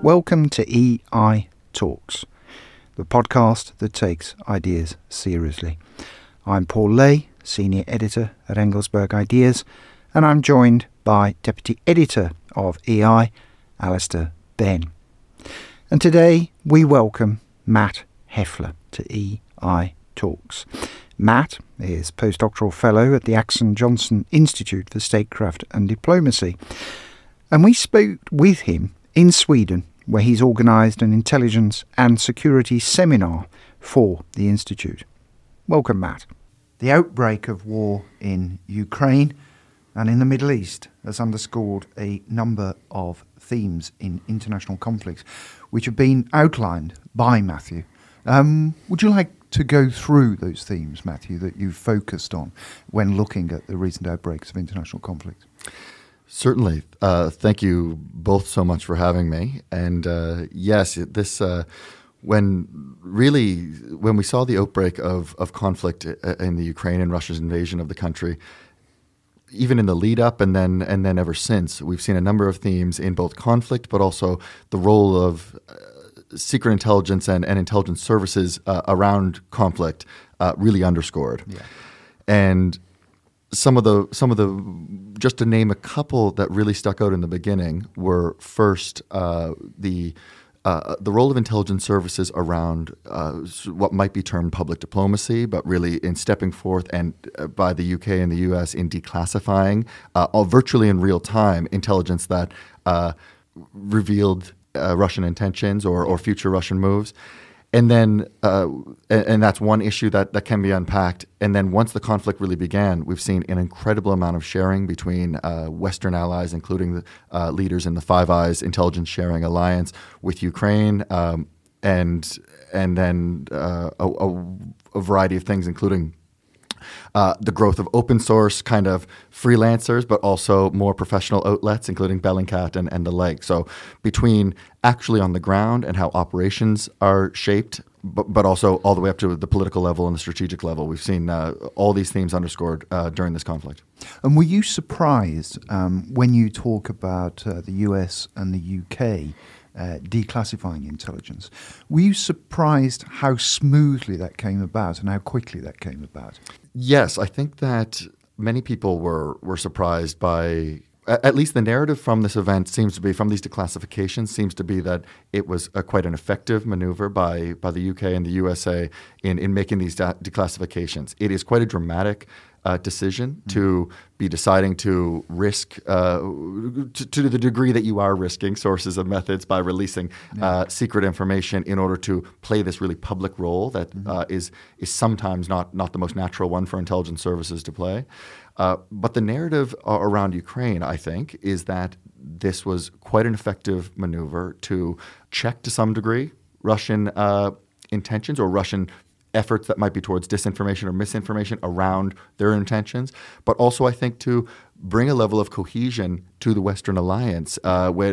Welcome to EI Talks, the podcast that takes ideas seriously. I'm Paul Lay, Senior Editor at Engelsberg Ideas, and I'm joined by Deputy Editor of EI, Alistair Benn. And today we welcome Matt Heffler to EI Talks. Matt is Postdoctoral Fellow at the Axon Johnson Institute for Statecraft and Diplomacy. And we spoke with him in Sweden, where he's organised an intelligence and security seminar for the Institute. Welcome, Matt. The outbreak of war in Ukraine and in the Middle East has underscored a number of themes in international conflicts, which have been outlined by Matthew. Would you like to go through those themes, Matthew, that you've focused on when looking at the recent outbreaks of international conflict? Certainly. Thank you both so much for having me. And yes, this when we saw the outbreak of conflict in the Ukraine and Russia's invasion of the country, even in the lead up and then ever since, we've seen a number of themes in both conflict, but also the role of secret intelligence and intelligence services around conflict really underscored. Yeah. And some of the just to name a couple that really stuck out in the beginning were first the role of intelligence services around what might be termed public diplomacy, but really in stepping forth and by the UK and the US in declassifying virtually in real time intelligence that revealed Russian intentions or future Russian moves. And then, and that's one issue that can be unpacked. And then once the conflict really began, we've seen an incredible amount of sharing between Western allies, including the leaders in the Five Eyes Intelligence Sharing Alliance with Ukraine, and then a variety of things, including the growth of open source kind of freelancers, but also more professional outlets, including Bellingcat and the like. So between actually on the ground and how operations are shaped, but also all the way up to the political level and the strategic level, we've seen all these themes underscored during this conflict. And were you surprised when you talk about the US and the UK declassifying intelligence? Were you surprised how smoothly that came about and how quickly that came about? Yes, I think that many people were surprised by, at least the narrative from this event seems to be, from these declassifications, seems to be that it was quite an effective maneuver by the UK and the USA in making these declassifications. It is quite a dramatic decision to be deciding to risk, to the degree that you are risking sources and methods by releasing secret information in order to play this really public role that is sometimes not the most natural one for intelligence services to play. But the narrative around Ukraine, I think, is that this was quite an effective maneuver to check to some degree Russian intentions or Russian efforts that might be towards disinformation or misinformation around their intentions, but also I think to bring a level of cohesion to the Western alliance in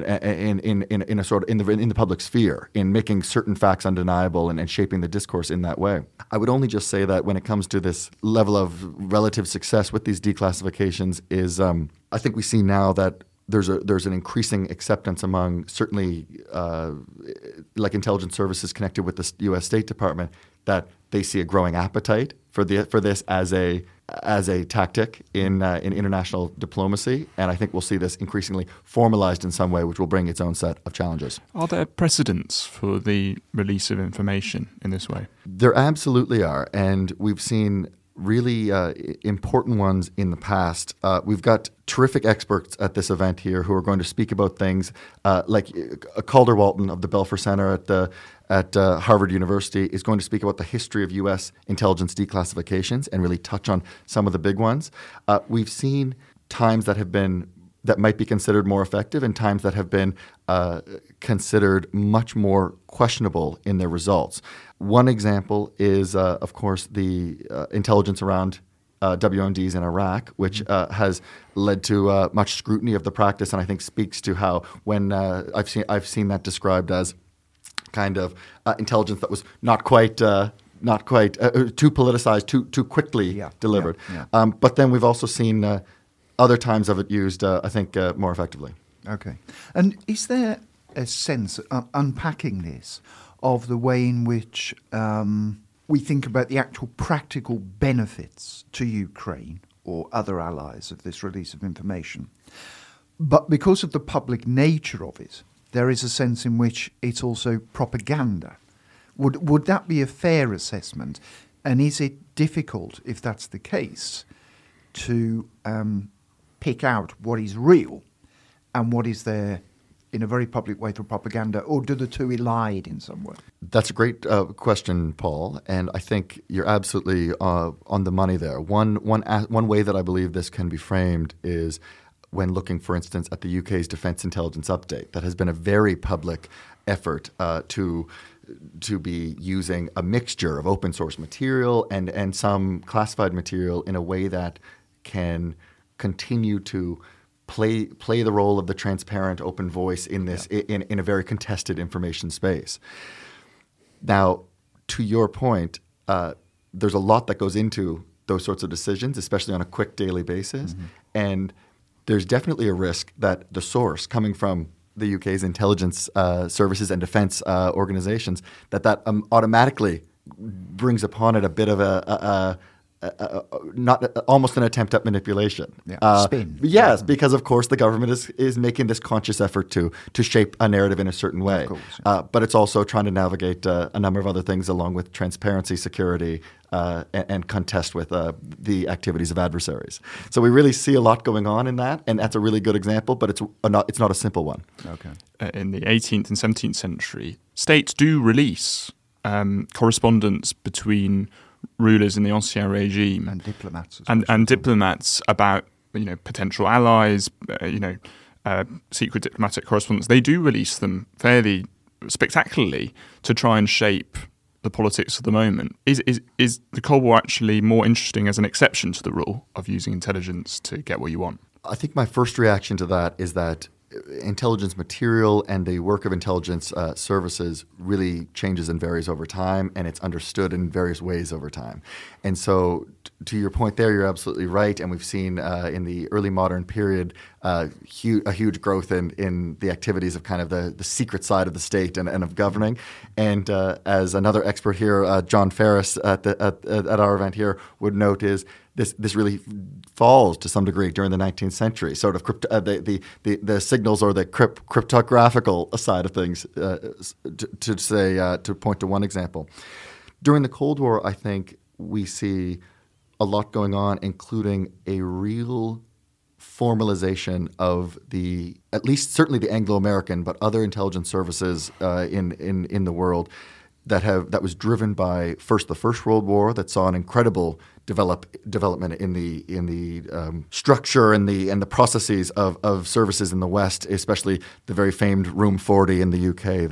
the public sphere, in making certain facts undeniable and shaping the discourse in that way. I would only just say that when it comes to this level of relative success with these declassifications is I think we see now that there's an increasing acceptance among certainly like intelligence services connected with the U.S. State Department that they see a growing appetite for this as a tactic in international diplomacy, and I think we'll see this increasingly formalized in some way, which will bring its own set of challenges. Are there precedents for the release of information in this way? There absolutely are, and we've seen really important ones in the past. We've got terrific experts at this event here who are going to speak about things like Calder Walton of the Belfer Center at Harvard University is going to speak about the history of U.S. intelligence declassifications and really touch on some of the big ones. We've seen times that might be considered more effective and times that have been considered much more questionable in their results. One example is, of course, the intelligence around WMDs in Iraq, which has led to much scrutiny of the practice, and I think speaks to how when I've seen that described as kind of intelligence that was not quite too politicized, too quickly delivered. Yeah. But then we've also seen other times of it used, I think, more effectively. Okay. And is there a sense, unpacking this, of the way in which we think about the actual practical benefits to Ukraine or other allies of this release of information. But because of the public nature of it, there is a sense in which it's also propaganda. Would that be a fair assessment? And is it difficult, if that's the case, to pick out what is real and what is there in a very public way for propaganda, or do the two elide in some way? That's a great question, Paul, and I think you're absolutely on the money there. One way that I believe this can be framed is when looking, for instance, at the UK's Defence Intelligence Update. That has been a very public effort to be using a mixture of open source material and some classified material in a way that can continue to play the role of the transparent open voice in this in a very contested information space. Now, to your point, there's a lot that goes into those sorts of decisions, especially on a quick daily basis, and there's definitely a risk that the source coming from the UK's intelligence services and defence organisations, that automatically brings upon it a bit of a not almost an attempt at manipulation. Spin. Yes, because of course the government is making this conscious effort to shape a narrative in a certain way. Of course, but it's also trying to navigate a number of other things along with transparency, security, and contest with the activities of adversaries. So we really see a lot going on in that, and that's a really good example, but it's not a simple one. Okay. In the 18th and 17th century, states do release correspondence between rulers in the ancien regime And diplomats. and diplomats about potential allies, secret diplomatic correspondence. They do release them fairly spectacularly to try and shape the politics of the moment. Is the Cold War actually more interesting as an exception to the rule of using intelligence to get what you want? I think my first reaction to that is that intelligence material and the work of intelligence services really changes and varies over time, and it's understood in various ways over time. And so to your point there, you're absolutely right. And we've seen in the early modern period a huge growth in the activities of kind of the secret side of the state and of governing. And as another expert here, John Ferris at our event here would note is this really falls to some degree during the 19th century, sort of the signals or the cryptographical side of things, to point to one example. During the Cold War, I think we see a lot going on, including a real formalization of at least certainly the Anglo-American, but other intelligence services in the world that was driven by the First World War, that saw an incredible development in the structure and the processes of services in the West, especially the very famed Room 40 in the UK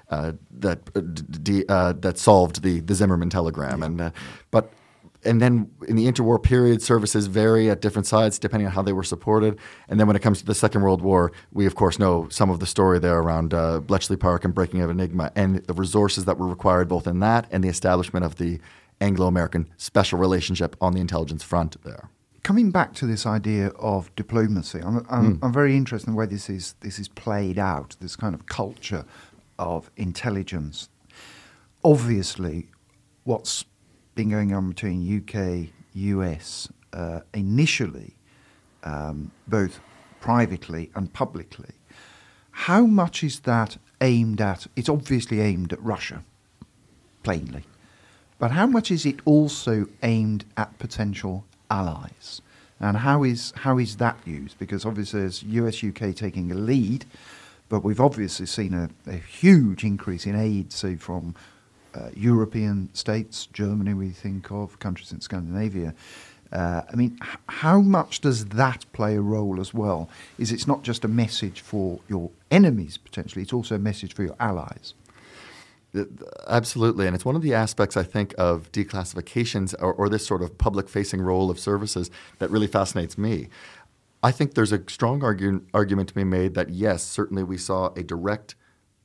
that solved the Zimmerman telegram, and then in the interwar period, services vary at different sides depending on how they were supported. And then when it comes to the Second World War, we of course know some of the story there around Bletchley Park and breaking of Enigma, and the resources that were required both in that and the establishment of the Anglo-American special relationship on the intelligence front there. Coming back to this idea of diplomacy, I'm very interested in the way this is played out, this kind of culture of intelligence. Obviously, what's been going on between UK, US, initially, both privately and publicly, how much is that aimed at? It's obviously aimed at Russia, plainly. But how much is it also aimed at potential allies? And how is that used? Because obviously there's US, UK taking a lead, but we've obviously seen a huge increase in aid, say, from European states, Germany we think of, countries in Scandinavia. How much does that play a role as well? It's not just a message for your enemies, potentially, it's also a message for your allies. Absolutely, and it's one of the aspects, I think, of declassifications or this sort of public-facing role of services that really fascinates me. I think there's a strong argument to be made that, yes, certainly we saw a direct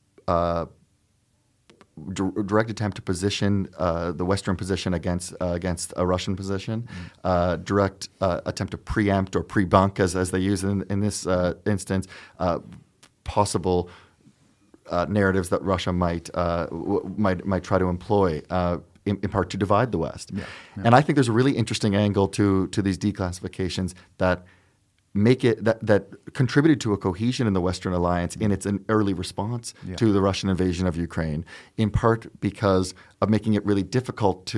attempt to position the Western position against a Russian position, direct attempt to preempt or pre-bunk, as they use in this instance, possible narratives that Russia might try to employ, in part to divide the West. And I think there's a really interesting angle to these declassifications that make it that contributed to a cohesion in the Western alliance in its an early response to the Russian invasion of Ukraine, in part because of making it really difficult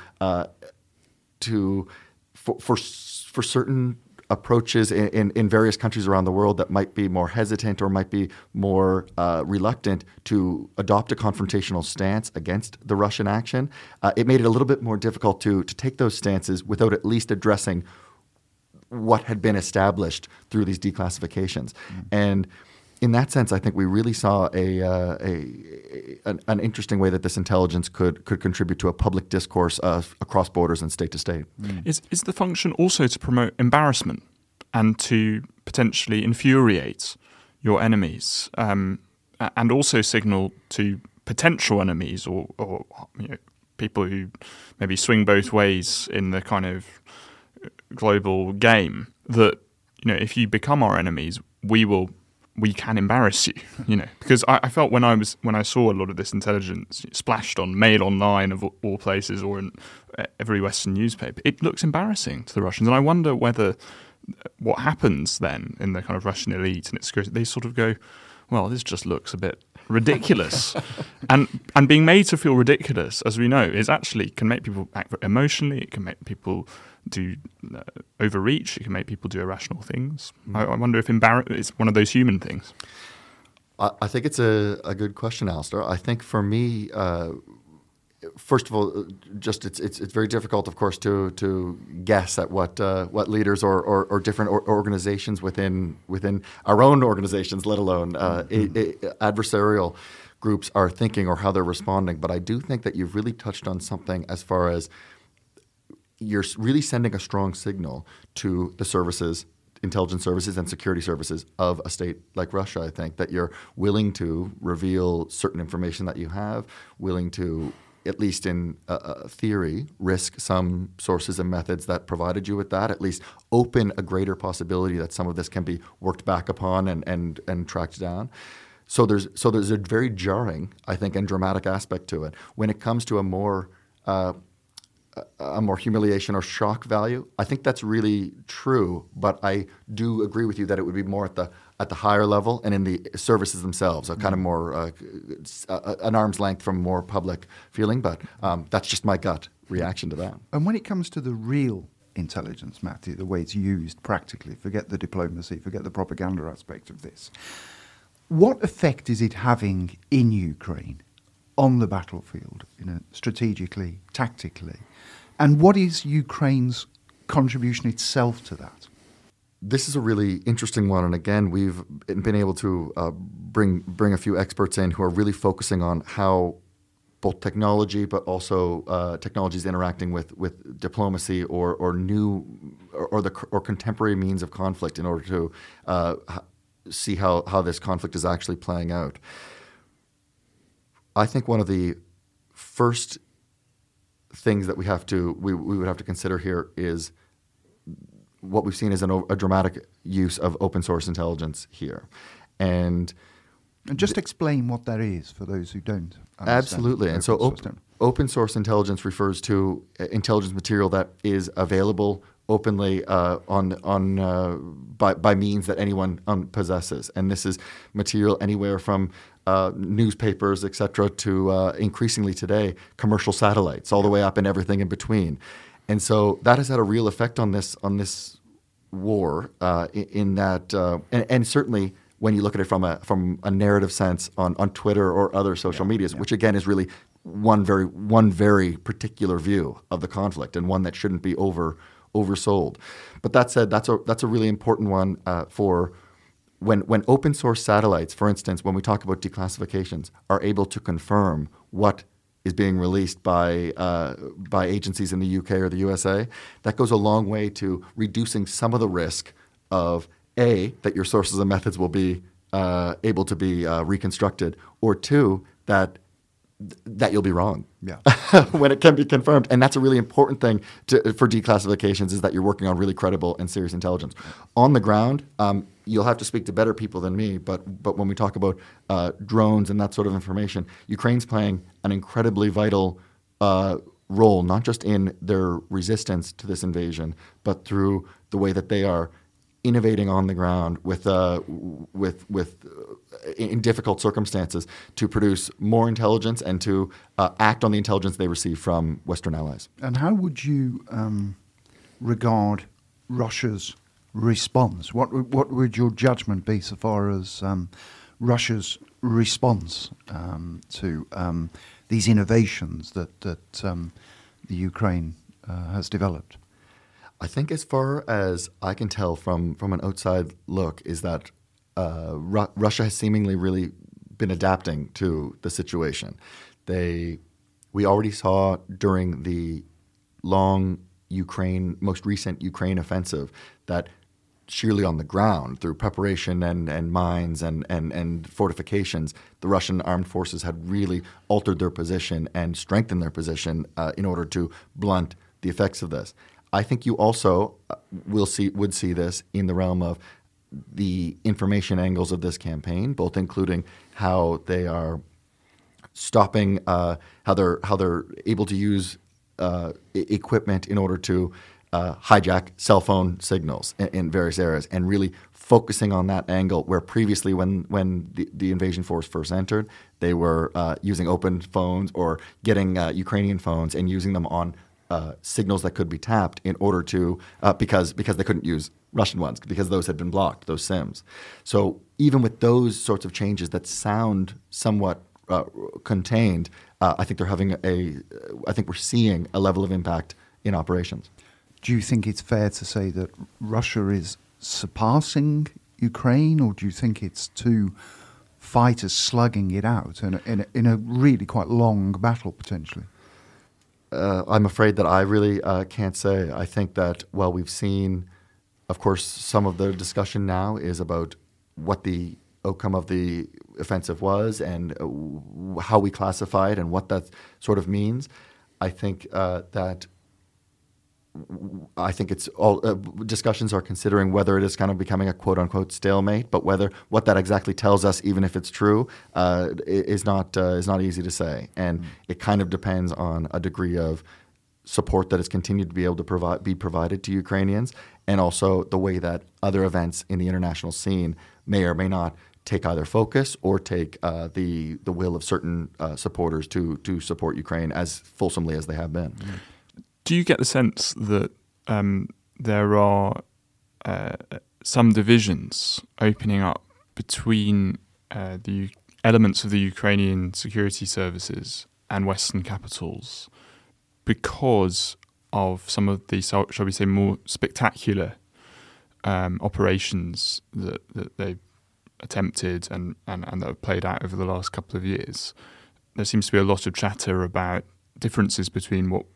for certain approaches in various countries around the world that might be more hesitant or might be more reluctant to adopt a confrontational stance against the Russian action. It made it a little bit more difficult to take those stances without at least addressing what had been established through these declassifications. And in that sense, I think we really saw an interesting way that this intelligence could contribute to a public discourse across borders and state to state. Is the function also to promote embarrassment and to potentially infuriate your enemies, and also signal to potential enemies or people who maybe swing both ways in the kind of global game that if you become our enemies, we can embarrass you, because I felt when I saw a lot of this intelligence splashed on Mail Online of all places or in every Western newspaper, it looks embarrassing to the Russians. And I wonder whether what happens then in the kind of Russian elite and its security, they sort of go, well, this just looks a bit ridiculous. and being made to feel ridiculous, as we know, is actually can make people act emotionally, it can make people do overreach, it can make people do irrational things. I wonder if it's one of those human things. I think it's a good question, Alistair. I think for me, first of all, just it's very difficult, of course, to guess at what leaders or different organizations within our own organizations, let alone adversarial groups, are thinking or how they're responding. But I do think that you've really touched on something as far as you're really sending a strong signal to the services, intelligence services and security services of a state like Russia, I think, that you're willing to reveal certain information that you have, willing to, at least in theory, risk some sources and methods that provided you with that, at least open a greater possibility that some of this can be worked back upon and tracked down. So there's a very jarring, I think, and dramatic aspect to it. When it comes to a more humiliation or shock value, I think that's really true. But I do agree with you that it would be more at the higher level and in the services themselves, a kind of more an arm's length from more public feeling. But that's just my gut reaction to that. And when it comes to the real intelligence, Matthew, the way it's used practically, forget the diplomacy, forget the propaganda aspect of this, what effect is it having in Ukraine on the battlefield, strategically, tactically? And what is Ukraine's contribution itself to that? This is a really interesting one. And again, we've been able to bring a few experts in who are really focusing on how both technology, but also technologies interacting with diplomacy or new or contemporary means of conflict in order to see how this conflict is actually playing out. I think one of the first things that we would have to consider here is what we've seen as a dramatic use of open source intelligence here. And just explain what that is for those who don't understand. Absolutely. And so open source intelligence refers to intelligence material that is available openly by means that anyone possesses. And this is material anywhere from newspapers, et cetera, to increasingly today commercial satellites, all the way up and everything in between. And so that has had a real effect on this war in that, and certainly when you look at it from a narrative sense on Twitter or other social medias, which again is really one very particular view of the conflict and one that shouldn't be oversold. But that said, that's a really important one for when open source satellites, for instance, when we talk about declassifications, are able to confirm what is being released by agencies in the UK or the USA, that goes a long way to reducing some of the risk of A, that your sources and methods will be able to be reconstructed, or two, that that you'll be wrong. Yeah. When it can be confirmed. And that's a really important thing for declassifications, is that you're working on really credible and serious intelligence. On the ground, you'll have to speak to better people than me, but when we talk about drones and that sort of information, Ukraine's playing an incredibly vital role, not just in their resistance to this invasion, but through the way that they are innovating on the ground in difficult circumstances to produce more intelligence and to act on the intelligence they receive from Western allies. And how would you regard Russia's response? What would your judgment be so far as Russia's response to these innovations that the Ukraine has developed? I think, as far as I can tell from an outside look, is that Russia has seemingly really been adapting to the situation. We already saw during the most recent Ukraine offensive, that sheerly on the ground, through preparation and mines and fortifications, the Russian armed forces had really altered their position and strengthened their position in order to blunt the effects of this. I think you also would see this in the realm of the information angles of this campaign, both including how they are stopping, how they're able to use equipment in order to hijack cell phone signals in various areas, and really focusing on that angle where previously, when the invasion force first entered, they were using open phones or getting Ukrainian phones and using them on signals that could be tapped in order to because they couldn't use Russian ones because those had been blocked, those SIMs. So even with those sorts of changes that sound somewhat contained, I think we're seeing a level of impact in operations. Do you think it's fair to say that Russia is surpassing Ukraine, or do you think it's two fighters slugging it out in a really quite long battle potentially? I'm afraid that I really can't say. I think that while we've seen, of course, some of the discussion now is about what the outcome of the offensive was and how we classify it and what that sort of means. I think it's all discussions are considering whether it is kind of becoming a quote unquote stalemate, but what that exactly tells us, even if it's true, is not easy to say, and it kind of depends on a degree of support that is continued to be able to be provided to Ukrainians, and also the way that other events in the international scene may or may not take either focus or take the will of certain supporters to support Ukraine as fulsomely as they have been. Do you get the sense that there are some divisions opening up between the elements of the Ukrainian security services and Western capitals because of some of the, shall we say, more spectacular operations that they've attempted and that have played out over the last couple of years? There seems to be a lot of chatter about differences between what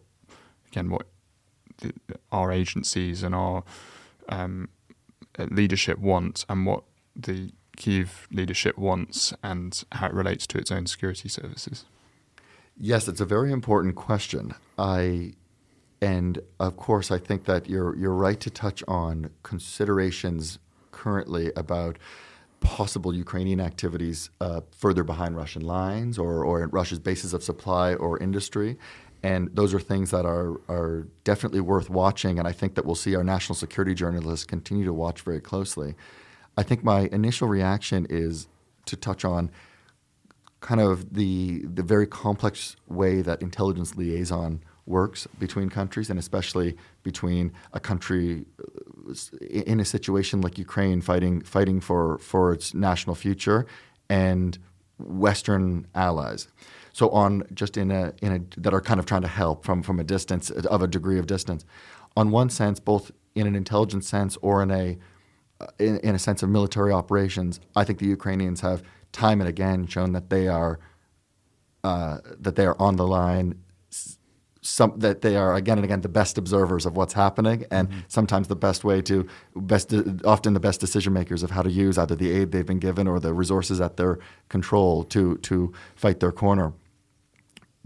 our agencies and our leadership want and what the Kyiv leadership wants, and how it relates to its own security services. Yes, it's a very important question. And of course, I think that you're right to touch on considerations currently about possible Ukrainian activities further behind Russian lines or at Russia's bases of supply or industry. And those are things that are definitely worth watching, and I think that we'll see our national security journalists continue to watch very closely. I think my initial reaction is to touch on kind of the very complex way that intelligence liaison works between countries, and especially between a country in a situation like Ukraine fighting for its national future and Western allies. So that are kind of trying to help from a distance, of a degree of distance. On one sense, both in an intelligence sense or in a sense of military operations, I think the Ukrainians have time and again shown that they are on the line, that they are again and again the best observers of what's happening, and sometimes often the best decision makers of how to use either the aid they've been given or the resources at their control to fight their corner.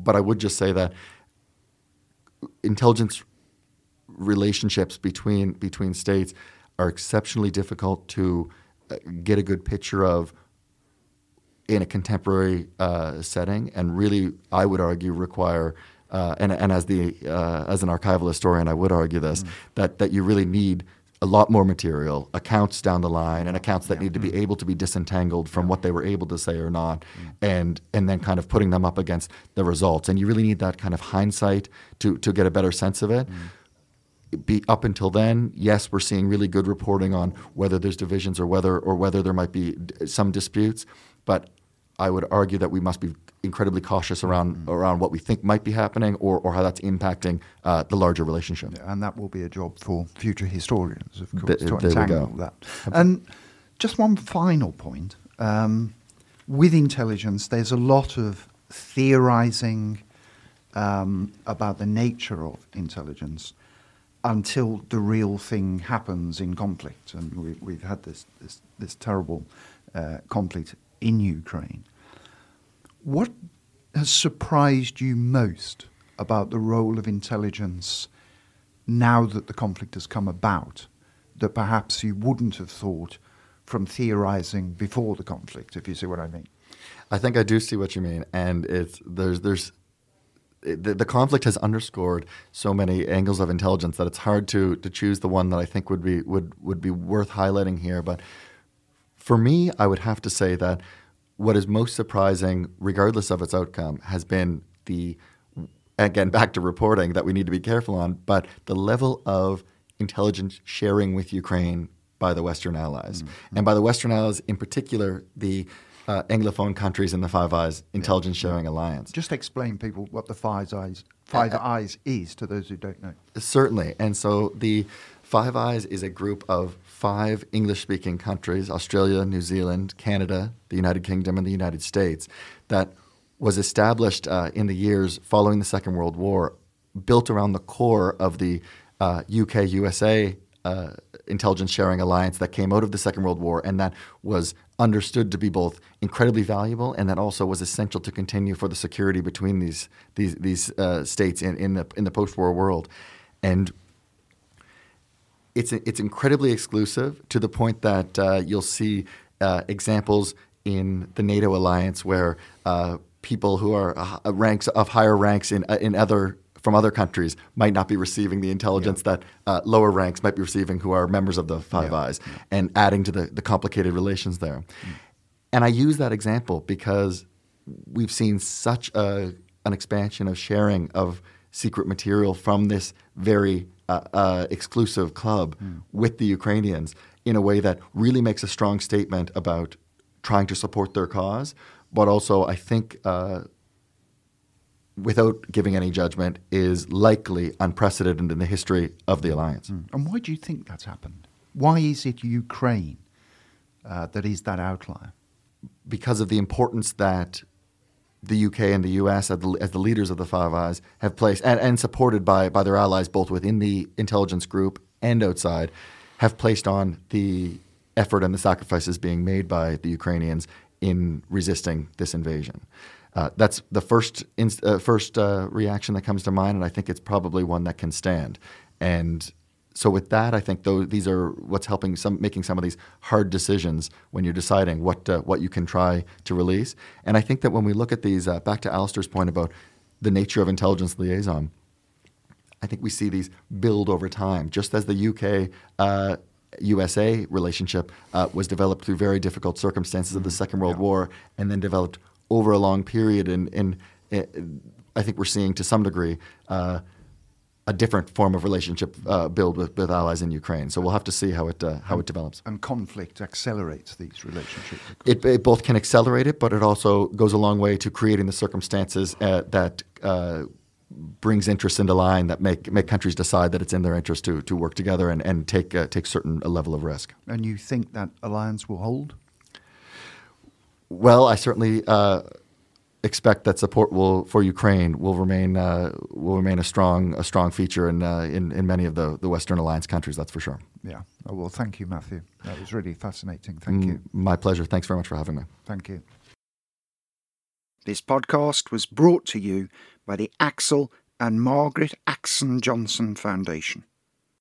But I would just say that intelligence relationships between states are exceptionally difficult to get a good picture of in a contemporary setting, and really, I would argue, require and as an archival historian, I would argue this that you really need a lot more material, accounts down the line, and accounts that need to be able to be disentangled from what they were able to say or not, and then kind of putting them up against the results. And you really need that kind of hindsight to get a better sense of it. Up until then, yes, we're seeing really good reporting on whether there's divisions or whether there might be some disputes, but I would argue that we must be incredibly cautious around what we think might be happening or how that's impacting the larger relationship. Yeah, and that will be a job for future historians, of course, to there untangle that. And just one final point. With intelligence, there's a lot of theorizing about the nature of intelligence until the real thing happens in conflict. And we've had this terrible conflict in Ukraine. What has surprised you most about the role of intelligence now that the conflict has come about, that perhaps you wouldn't have thought from theorizing before the conflict, if you see what I mean? I think I do see what you mean, and the conflict has underscored so many angles of intelligence that it's hard to choose the one that I think would be worth highlighting here. But for me, I would have to say that what is most surprising, regardless of its outcome, has been again, back to reporting that we need to be careful on, but the level of intelligence sharing with Ukraine by the Western allies. And by the Western allies in particular, the Anglophone countries in the Five Eyes intelligence sharing alliance. Just explain people what the Five Eyes is to those who don't know. Certainly. And so the Five Eyes is a group of 5 English-speaking countries, Australia, New Zealand, Canada, the United Kingdom, and the United States, that was established in the years following the Second World War, built around the core of the UK-USA intelligence sharing alliance that came out of the Second World War, and that was understood to be both incredibly valuable and that also was essential to continue for the security between these states in the post-war world. And it's incredibly exclusive to the point that you'll see examples in the NATO alliance where people who are higher ranks from other countries might not be receiving the intelligence that lower ranks might be receiving who are members of the Five Eyes, and adding to the complicated relations there. And I use that example because we've seen such an expansion of sharing of secret material from this very exclusive club with the Ukrainians in a way that really makes a strong statement about trying to support their cause, but also I think without giving any judgment, is likely unprecedented in the history of the alliance. And why do you think that's happened? Why is it Ukraine that is that outlier? Because of the importance that the UK and the US, as the leaders of the Five Eyes, have placed, and supported by their allies both within the intelligence group and outside, have placed on the effort and the sacrifices being made by the Ukrainians in resisting this invasion. That's the first reaction that comes to mind, and I think it's probably one that can stand. And so with that, I think these are what's helping making some of these hard decisions when you're deciding what you can try to release. And I think that when we look at these, back to Alistair's point about the nature of intelligence liaison, I think we see these build over time, just as the UK USA relationship was developed through very difficult circumstances of the Second World War, and then developed over a long period. And I think we're seeing to some degree a different form of relationship build with allies in Ukraine. So we'll have to see how it develops. And conflict accelerates these relationships. It both can accelerate it, but it also goes a long way to creating the circumstances that brings interests into line that make countries decide that it's in their interest to work together and take certain level of risk. And you think that alliance will hold? Well, I certainly expect that support for Ukraine will remain a strong feature in many of the Western Alliance countries. That's for sure. Yeah. Oh, well, thank you, Matthew. That was really fascinating. Thank you. My pleasure. Thanks very much for having me. Thank you. This podcast was brought to you by the Axel and Margaret Axon Johnson Foundation.